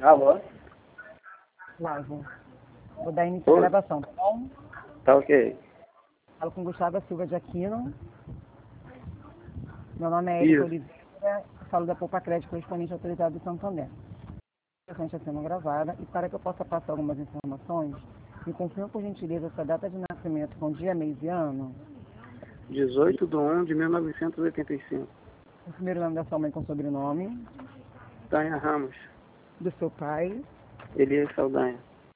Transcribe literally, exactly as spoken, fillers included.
Alô? Flávio. Vou dar início à Oi. gravação, tá bom? Tá ok. Falo com Gustavo Silva de Aquino. Meu nome é Erika Isso. Oliveira. Falo da Poupa Crédito, correspondente autorizado do Santander. A está sendo gravada e para que eu possa passar algumas informações, me confirma por gentileza sua data de nascimento com dia, mês e ano. dezoito de um de mil novecentos e oitenta e cinco. O primeiro nome da sua mãe com sobrenome. Tânia Ramos. Do seu pai. Elias Saldanha.